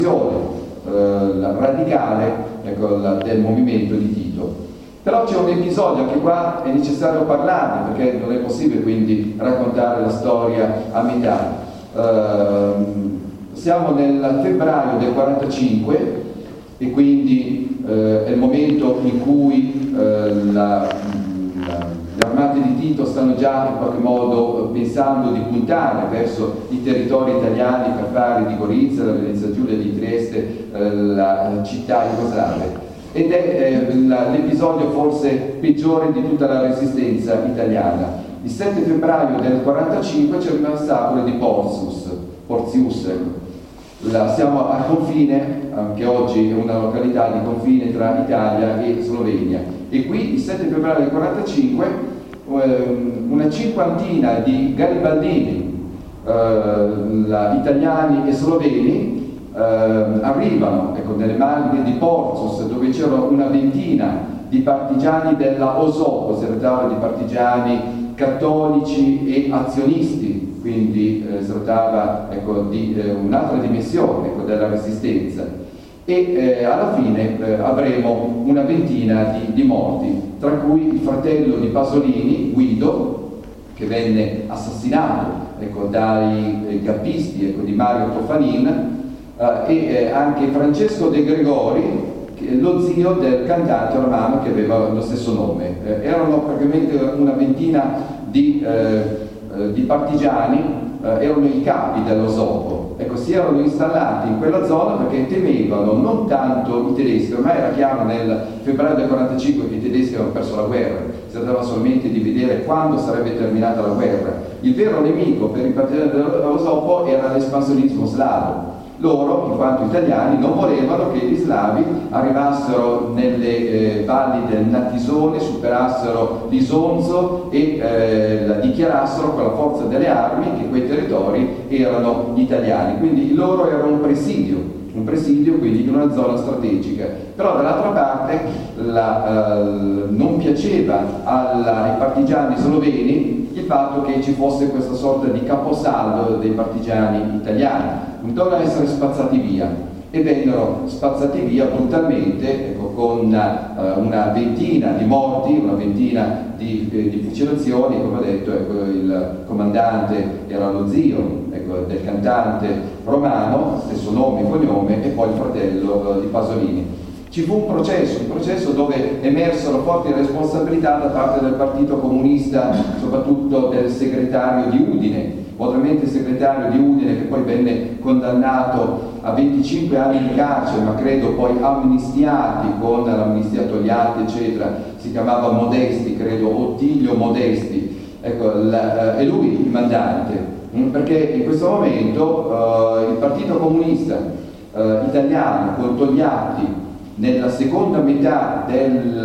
radicale, ecco, del movimento di Tito. Però c'è un episodio, anche qua è necessario parlarne, perché non è possibile quindi raccontare la storia a metà. Siamo nel febbraio del 45 e quindi è il momento in cui le armate di Tito stanno già in qualche modo pensando di puntare verso i territori italiani per fare di Gorizia, la Venezia Giulia, di Trieste, la città jugoslave. Ed è l'episodio forse peggiore di tutta la resistenza italiana. Il 7 febbraio del 45 c'è il massacro di Porzius. Siamo al confine, anche oggi è una località di confine tra Italia e Slovenia, e qui il 7 febbraio del 45 una cinquantina di garibaldini italiani e sloveni arrivano, ecco, nelle maglie di Porzus, dove c'era una ventina di partigiani della Osopo, si trattava di partigiani cattolici e azionisti, quindi si trattava, ecco, di un'altra dimensione, ecco, della resistenza, e alla fine avremo una ventina di morti, tra cui il fratello di Pasolini, Guido, che venne assassinato, ecco, dai gappisti, ecco, di Mario Tofanin, e anche Francesco De Gregori, lo zio del cantante romano che aveva lo stesso nome. Erano praticamente una ventina di partigiani, erano i capi dell'Osopo. Ecco, si erano installati in quella zona perché temevano non tanto i tedeschi, ormai era chiaro nel febbraio del 45 che i tedeschi avevano perso la guerra, si trattava solamente di vedere quando sarebbe terminata la guerra. Il vero nemico per i partigiani dell'Osopo era l'espansionismo slavo. Loro, in quanto italiani, non volevano che gli slavi arrivassero nelle valli del Natisone, superassero l'Isonzo e dichiarassero con la forza delle armi che quei territori erano italiani. Quindi loro erano un presidio quindi di una zona strategica. Però dall'altra parte non piaceva ai partigiani sloveni il fatto che ci fosse questa sorta di caposaldo dei partigiani italiani. Dovevano essere spazzati via, e vennero spazzati via brutalmente, ecco, con una ventina di morti, una ventina di fucilazioni. Come ho detto, ecco, il comandante era lo zio, ecco, del cantante romano, stesso nome e cognome, e poi il fratello di Pasolini. Ci fu un processo dove emersero forti responsabilità da parte del Partito Comunista, soprattutto del segretario di Udine, ovviamente il segretario di Udine, che poi venne condannato a 25 anni di carcere, ma credo poi amnistiati con l'amnistia Togliatti, eccetera. Si chiamava Modesti, credo, Ottilio Modesti. Ecco, è lui il mandante, perché in questo momento il Partito Comunista italiano, con Togliatti, nella seconda metà del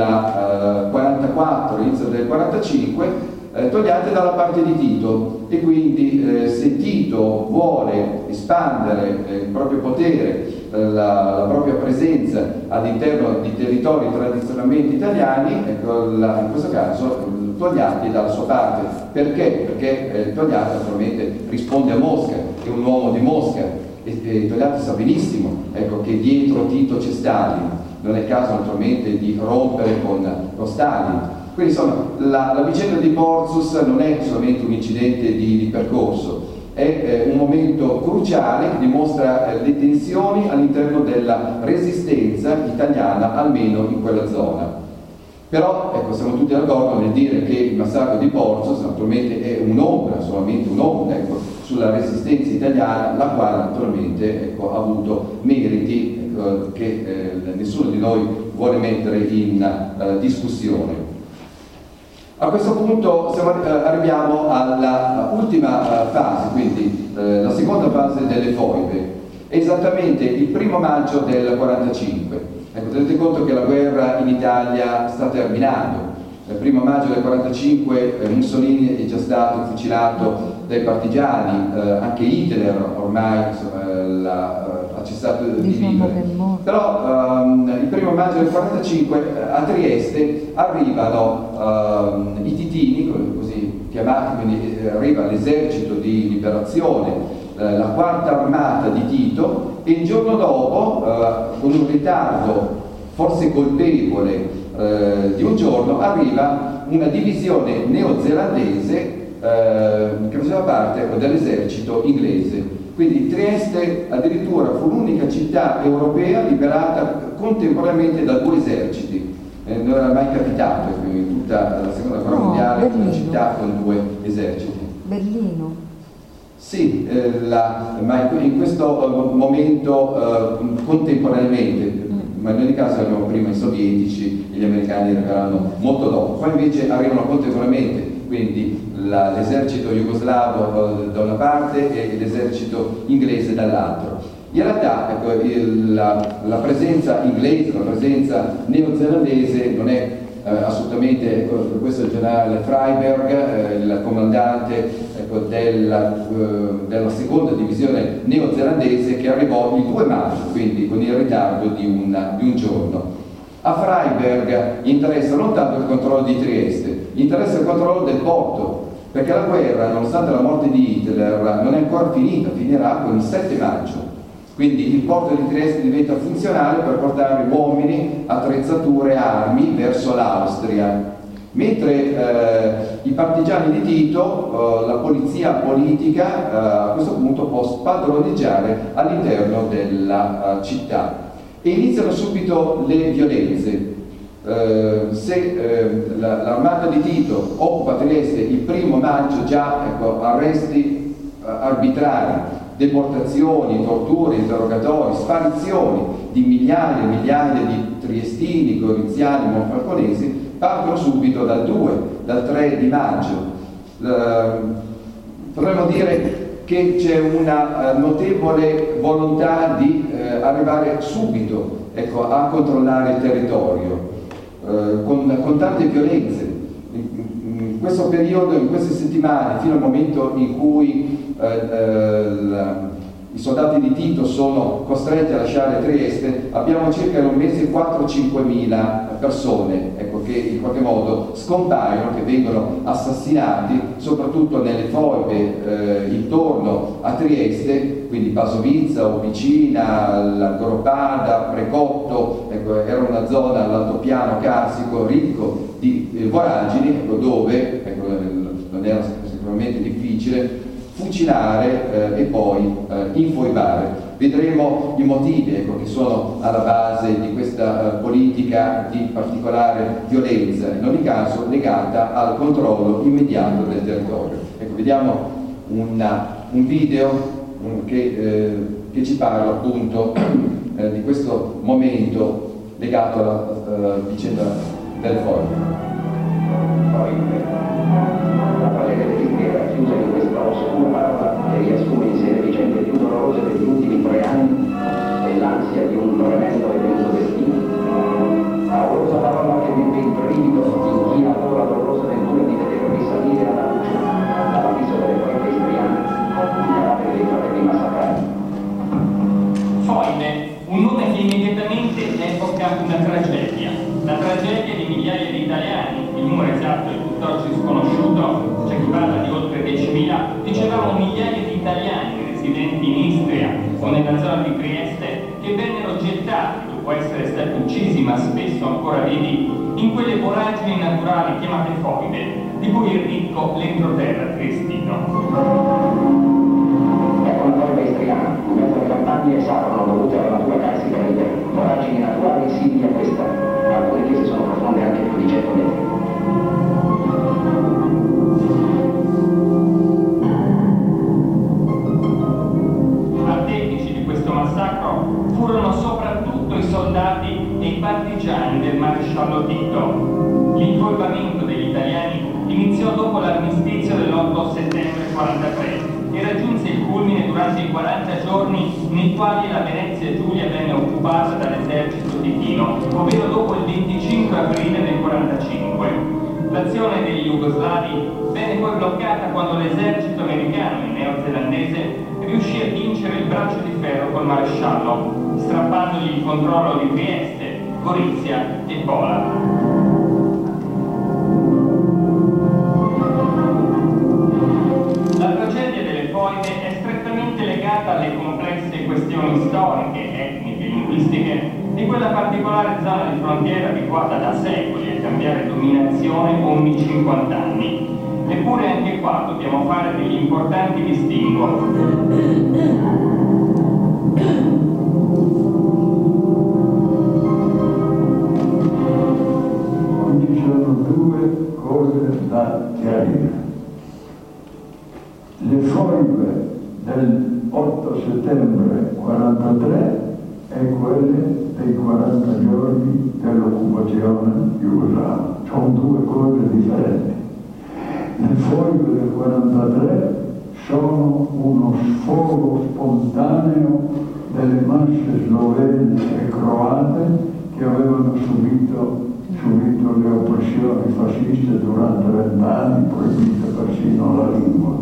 44, inizio del 45, Togliatti dalla parte di Tito, e quindi se Tito vuole espandere il proprio potere, la propria presenza all'interno di territori tradizionalmente italiani, ecco, in questo caso Togliatti dalla sua parte. Perché? Perché Togliatti naturalmente risponde a Mosca, è un uomo di Mosca, e Togliatti sa benissimo, ecco, che dietro Tito c'è Stalin. Non è il caso naturalmente di rompere con Stalin. Quindi insomma la vicenda di Porzus non è solamente un incidente di percorso, è un momento cruciale che dimostra le tensioni all'interno della resistenza italiana, almeno in quella zona. Però ecco, siamo tutti d'accordo nel dire che il massacro di Porzus naturalmente è un'ombra, solamente un'ombra, ecco, sulla resistenza italiana, la quale naturalmente, ecco, ha avuto meriti, ecco, che nessuno di noi vuole mettere in discussione. A questo punto arriviamo alla ultima fase, quindi la seconda fase delle foibe, esattamente il 1° maggio del 45. Ecco, tenete conto che la guerra in Italia sta terminando. Il 1° maggio del 45 Mussolini è già stato fucilato dai partigiani, anche Hitler ormai ha cessato di vivere. Però il 1° maggio del 45 a Trieste arrivano i titini, così chiamati, quindi arriva l'esercito di liberazione la quarta armata di Tito, e il giorno dopo, con un ritardo forse colpevole di un giorno, arriva una divisione neozelandese che faceva parte dell'esercito inglese. Quindi Trieste addirittura fu l'unica città europea liberata contemporaneamente da due eserciti. Non era mai capitato in tutta la seconda guerra mondiale una città con due eserciti. Berlino. Sì, ma in questo momento contemporaneamente, ma in ogni caso erano prima i sovietici e gli americani arrivavano molto dopo, poi invece arrivano contemporaneamente, quindi l'esercito jugoslavo da una parte e l'esercito inglese dall'altro. In realtà ecco, la presenza inglese, la presenza neozelandese non è assolutamente, ecco, per questo il generale Freiberg, il comandante ecco, della seconda divisione neozelandese, che arrivò il 2 maggio, quindi con il ritardo di un giorno. A Freiberg interessa non tanto il controllo di Trieste, interessa il controllo del porto, perché la guerra, nonostante la morte di Hitler, non è ancora finita, finirà con il 7 maggio. Quindi il porto di Trieste diventa funzionale per portare uomini, attrezzature, armi verso l'Austria. Mentre i partigiani di Tito, la polizia politica, a questo punto può spadroneggiare all'interno della città. E iniziano subito le violenze. Se l'armata di Tito occupa Trieste il 1° maggio, già ecco, arresti arbitrari, deportazioni, torture, interrogatori, sparizioni di migliaia e migliaia di triestini, goriziani, monfalconesi partono subito dal 3 di maggio. Potremmo dire che c'è una notevole volontà di arrivare subito ecco, a controllare il territorio, con tante violenze. In questo periodo, in queste settimane, fino al momento in cui i soldati di Tito sono costretti a lasciare Trieste, abbiamo circa in un mese 4-5 mila persone ecco, che in qualche modo scompaiono, che vengono assassinati, soprattutto nelle foibe intorno a Trieste, quindi Basovizza, Opicina, L'Agoropada, Precotto, ecco, era una zona all'altopiano carsico ricco di voragini, ecco, dove ecco, non era sicuramente difficile fucilare e poi infoibare. Vedremo i motivi ecco, che sono alla base di questa politica di particolare violenza, in ogni caso legata al controllo immediato del territorio. Ecco, vediamo un video che ci parla appunto di questo momento legato alla vicenda del forum. La tragedia dell'Istria racchiusa in questa oscura parola che riassume in sé le vicende più dolorose degli ultimi 3 anni e l'ansia di un tremendo e venuto destino. Paurosa parola che mette il brivido in chi ha ancora la dolorosa ventura di vedere risalire alla luce, all'avviso delle porte istriane, i cadaveri dei fratelli massacrati. Foibe, un nome che immediatamente evoca una tragedia, la tragedia di migliaia di italiani. Il numero esatto è tutt'oggi sconosciuto, c'è chi parla di oltre 10.000, dicevamo migliaia di italiani residenti in Istria o nella zona di Trieste che vennero gettati dopo essere stati uccisi ma spesso ancora vivi in quelle voragini naturali chiamate foibe, di cui è ricco l'entroterra triestino. Ecco una foiba istriana, in mezzo alle campagne esarono dovute alla natura carsica del terreno, voragini naturali simili a questa, alcune chiese sono profonde anche più di 100 metri. Artefici di questo massacro furono soprattutto i soldati e i partigiani del maresciallo Tito. L'infoibamento degli italiani iniziò dopo l'armistizio dell'8 settembre 43 e raggiunse il culmine durante i 40 giorni nei quali la Venezia Giulia venne occupata dall'esercito titino, ovvero dopo il 25 aprile del 45. L'azione degli jugoslavi venne poi bloccata quando l'esercito americano e neozelandese riuscì a vincere il braccio di ferro col maresciallo, strappandogli il controllo di Trieste, Gorizia e Pola. La tragedia delle foibe è strettamente legata alle complesse questioni storiche, etniche e linguistiche di quella particolare zona di frontiera abituata da secoli a cambiare dominazione ogni 50 anni. Eppure anche qua dobbiamo fare degli importanti distinguo. Ci sono due cose da chiarire. Le foibe del 8 settembre 1943 e quelle dei 40 giorni dell'occupazione jugoslava. Sono due cose differenti. Le foibe del 1943 sono uno sfogo spontaneo delle masse slovene e croate che avevano subito le oppressioni fasciste durante 20 anni, proibite persino la lingua.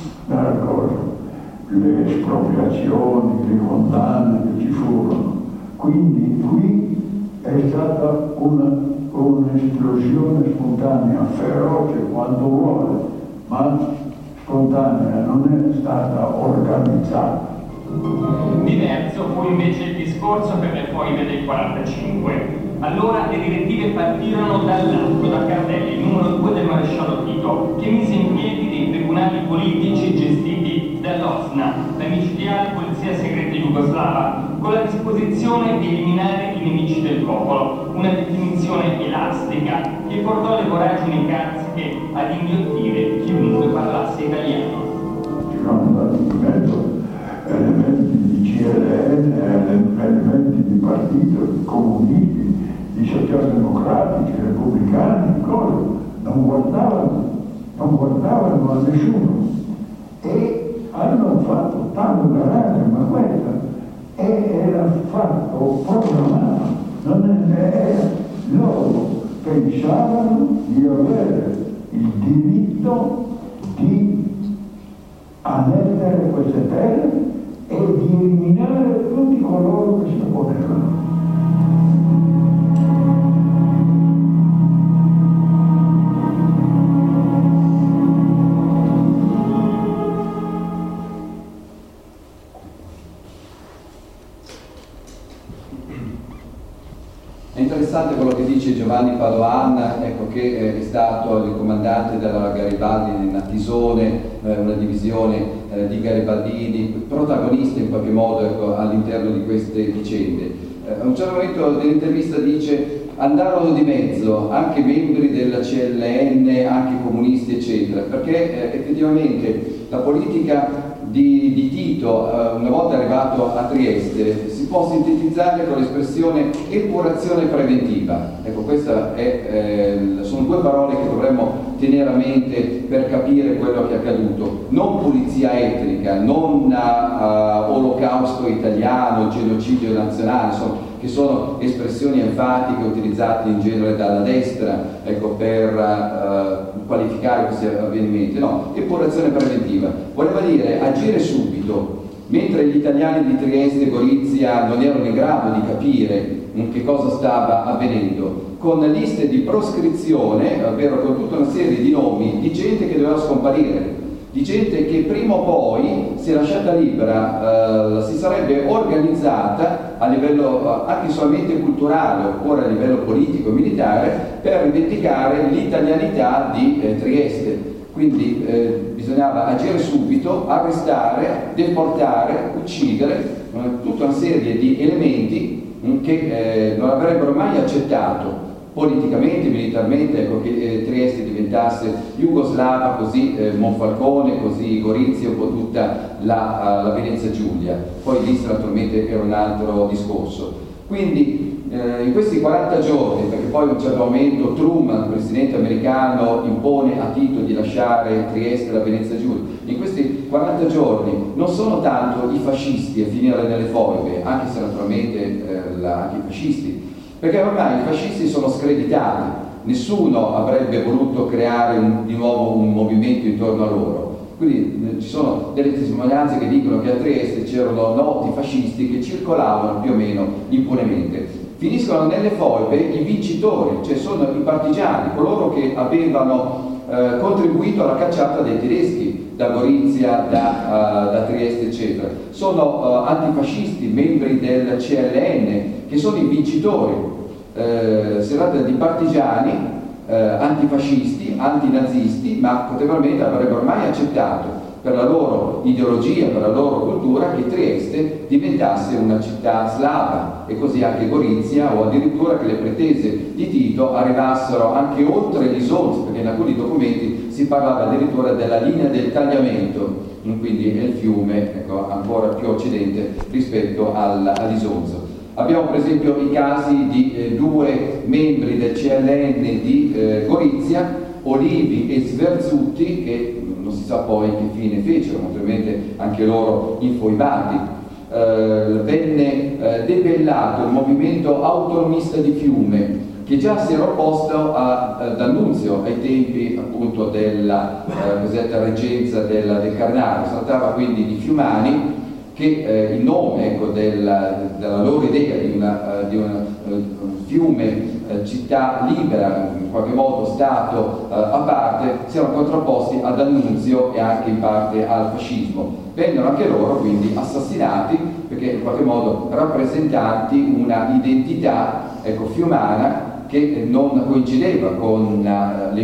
Le espropriazioni, le condanne che ci furono. Quindi qui è stata un'esplosione spontanea, feroce quando vuole, ma spontanea, non è stata organizzata. Diverso fu invece il discorso per le foibe del 45. Allora le direttive partirono dall'alto, da Cardelli, numero 2 del maresciallo Tito, che mise in piedi dei tribunali politici gestiti dall'OSNA, la micidiale polizia segreta jugoslava, con la disposizione di eliminare i nemici del popolo, una definizione elastica che portò le voragini carsiche ad inghiottire chiunque parlasse italiano. Ci sono andati in mezzo elementi di CLN, elementi di partito, di comunisti, di socialdemocratici, repubblicani, non guardavano a nessuno e hanno fatto tanto garage, ma questa era fatto programmato, loro pensavano di avere il diritto di annettere queste terre e di eliminare tutti coloro che si opponevano. È interessante quello che dice Giovanni Padoan, ecco, che è stato il comandante della Garibaldi in Natisone, una divisione di garibaldini, protagonista in qualche modo, ecco, all'interno di queste vicende. A un certo momento dell'intervista dice: andarono di mezzo anche membri della CLN, anche comunisti eccetera, perché effettivamente la politica di Tito, una volta arrivato a Trieste, si può sintetizzare con l'espressione epurazione preventiva. Ecco, queste sono due parole che dovremmo tenere a mente per capire quello che è accaduto. Non pulizia etnica, non olocausto italiano, genocidio nazionale, che sono espressioni enfatiche utilizzate in genere dalla destra, ecco, per qualificare questi avvenimenti. No, epurazione preventiva voleva dire agire subito, mentre gli italiani di Trieste e Gorizia non erano in grado di capire che cosa stava avvenendo, con liste di proscrizione, ovvero con tutta una serie di nomi di gente che doveva scomparire, di gente che prima o poi, se lasciata libera, si sarebbe organizzata a livello anche solamente culturale oppure a livello politico e militare per rivendicare l'italianità di Trieste. Quindi bisognava agire subito, arrestare, deportare, uccidere tutta una serie di elementi che non avrebbero mai accettato politicamente, militarmente, ecco, che Trieste diventasse jugoslava, così Monfalcone, così Gorizia, un po' tutta la Venezia Giulia. Poi l'Istria naturalmente era un altro discorso. Quindi in questi 40 giorni, perché poi a un certo momento Truman, il presidente americano, impone a Tito di lasciare Trieste e la Venezia Giulia, in questi 40 giorni non sono tanto i fascisti a finire nelle foibe, anche se naturalmente anche i fascisti, perché ormai i fascisti sono screditati, nessuno avrebbe voluto creare di nuovo un movimento intorno a loro. Quindi ci sono delle testimonianze che dicono che a Trieste c'erano noti fascisti che circolavano più o meno impunemente. finiscono nelle foibe i vincitori, cioè sono i partigiani, coloro che avevano contribuito alla cacciata dei tedeschi da Gorizia, da Trieste, eccetera. Sono antifascisti, membri del CLN, che sono i vincitori. Si tratta di partigiani antifascisti, antinazisti, ma potenzialmente avrebbero mai accettato, per la loro ideologia, per la loro cultura, che Trieste diventasse una città slava, e così anche Gorizia, o addirittura che le pretese di Tito arrivassero anche oltre l'Isonzo, perché in alcuni documenti si parlava addirittura della linea del tagliamento, quindi è il fiume, ecco, ancora più a occidente rispetto all'Isonzo. Abbiamo per esempio i casi di due membri del CLN di Gorizia, Olivi e Sverzutti, che non si sa poi che fine fecero, naturalmente anche loro infoibati. Venne debellato il movimento autonomista di Fiume, che già si era opposto ad Annunzio ai tempi appunto della cosiddetta reggenza del Carnaro. Si trattava quindi di fiumani che in nome, ecco, della loro idea di un fiume, città libera, in qualche modo stato a parte, si erano contrapposti ad Annunzio e anche in parte al fascismo. Vennero anche loro quindi assassinati, perché in qualche modo rappresentanti una identità, ecco, fiumana, che non coincideva con le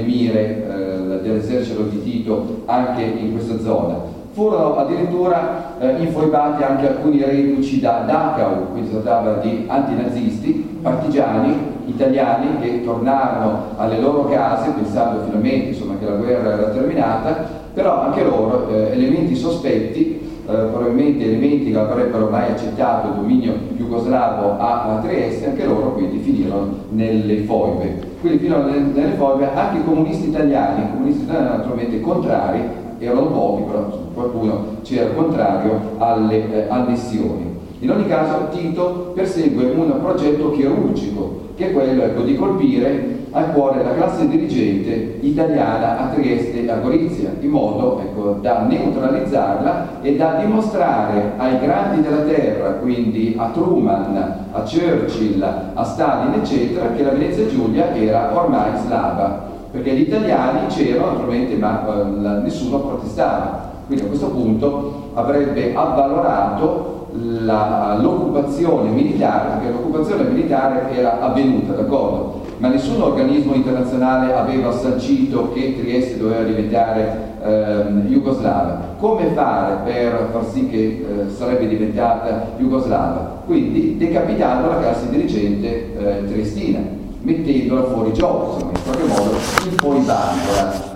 mire dell'esercito di Tito anche in questa zona. Furono addirittura infoibati anche alcuni reduci da Dachau, quindi si trattava di antinazisti, partigiani italiani che tornarono alle loro case pensando finalmente, insomma, che la guerra era terminata, però anche loro elementi sospetti, probabilmente elementi che avrebbero mai accettato il dominio jugoslavo a Trieste, anche loro quindi finirono nelle foibe. Quindi finirono nelle foibe anche i comunisti italiani naturalmente contrari. Erano pochi, però qualcuno c'era contrario alle annessioni. In ogni caso Tito persegue un progetto chirurgico, che è quello, ecco, di colpire al cuore la classe dirigente italiana a Trieste e a Gorizia, in modo, ecco, da neutralizzarla e da dimostrare ai grandi della terra, quindi a Truman, a Churchill, a Stalin, eccetera, che la Venezia Giulia era ormai slava. Perché gli italiani c'erano naturalmente, ma nessuno protestava. Quindi a questo punto avrebbe avvalorato l'occupazione militare, perché l'occupazione militare era avvenuta, d'accordo? Ma nessun organismo internazionale aveva sancito che Trieste doveva diventare jugoslava. Come fare per far sì che sarebbe diventata jugoslava? Quindi decapitando la classe dirigente triestina, mettendola fuori gioco, insomma, in qualche modo infoibandola.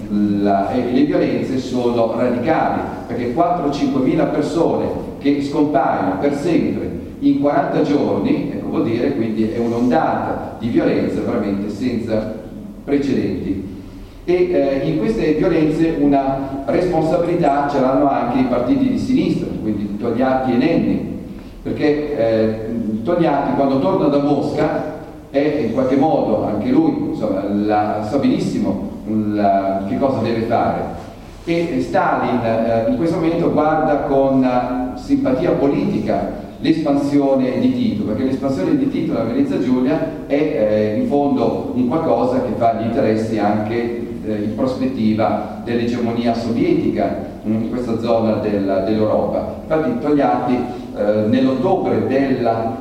E le violenze sono radicali, perché 4-5 mila persone che scompaiono per sempre in 40 giorni, ecco, vuol dire, quindi è un'ondata di violenza veramente senza precedenti. E in queste violenze una responsabilità ce l'hanno anche i partiti di sinistra, quindi Togliatti e Nenni, perché Togliatti, quando torna da Mosca, e in qualche modo anche lui, insomma, sa benissimo che cosa deve fare, e Stalin in questo momento guarda con simpatia politica l'espansione di Tito, perché l'espansione di Tito nella Venezia Giulia è in fondo un qualcosa che fa gli interessi anche in prospettiva dell'egemonia sovietica in questa zona dell'Europa. Infatti Togliatti nell'ottobre del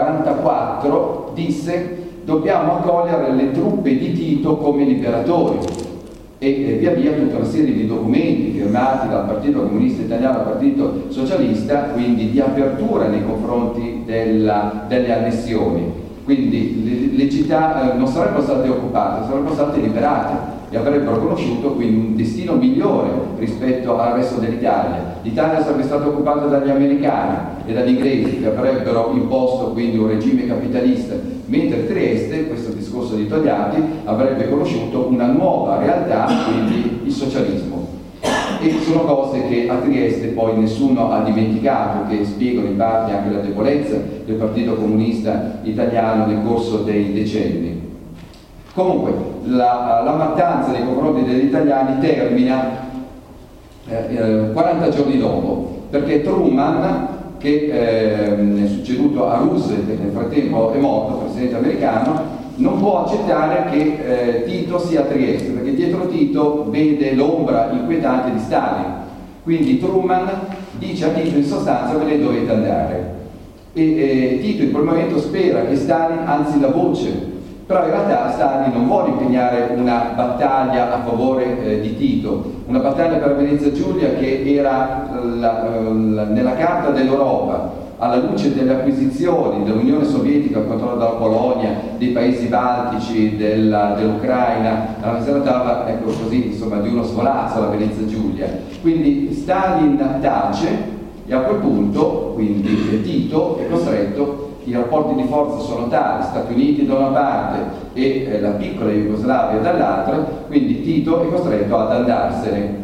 44 disse: dobbiamo accogliere le truppe di Tito come liberatori, e via via tutta una serie di documenti firmati dal Partito Comunista Italiano al Partito Socialista, quindi di apertura nei confronti delle annessioni. Quindi le città non sarebbero state occupate, sarebbero state liberate e avrebbero conosciuto quindi un destino migliore rispetto al resto dell'Italia. L'Italia sarebbe stata occupata dagli americani e dagli inglesi, che avrebbero imposto quindi un regime capitalista, mentre Trieste, questo discorso di Togliatti, avrebbe conosciuto una nuova realtà, quindi il socialismo. E sono cose che a Trieste poi nessuno ha dimenticato, che spiegano in parte anche la debolezza del Partito Comunista Italiano nel corso dei decenni. Comunque la mattanza nei confronti degli italiani termina 40 giorni dopo, perché Truman che è succeduto a Roosevelt, che nel frattempo è morto, presidente americano, non può accettare che Tito sia a Trieste, perché dietro Tito vede l'ombra inquietante di Stalin. Quindi Truman dice a Tito in sostanza: ve ne dovete andare. E Tito in quel momento spera che Stalin alzi la voce, però in realtà Stalin non vuole impegnare una battaglia a favore di Tito, una battaglia per Venezia Giulia che era nella carta dell'Europa, alla luce delle acquisizioni dell'Unione Sovietica al controllo della Polonia, dei paesi baltici, dell'Ucraina, si trattava, ecco così, insomma, di uno svolazzo alla Venezia Giulia. Quindi Stalin tace e a quel punto, quindi, Tito è costretto, i rapporti di forza sono tali, Stati Uniti da una parte e la piccola Jugoslavia dall'altra, quindi Tito è costretto ad andarsene.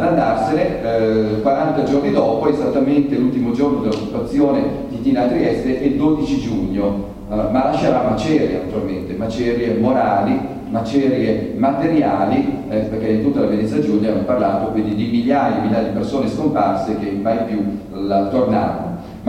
40 giorni dopo, esattamente l'ultimo giorno dell'occupazione di Tina a Trieste, è il 12 giugno, ma lascerà macerie naturalmente, macerie morali, macerie materiali, perché in tutta la Venezia Giulia hanno parlato quindi di migliaia e migliaia di persone scomparse che mai più tornarono.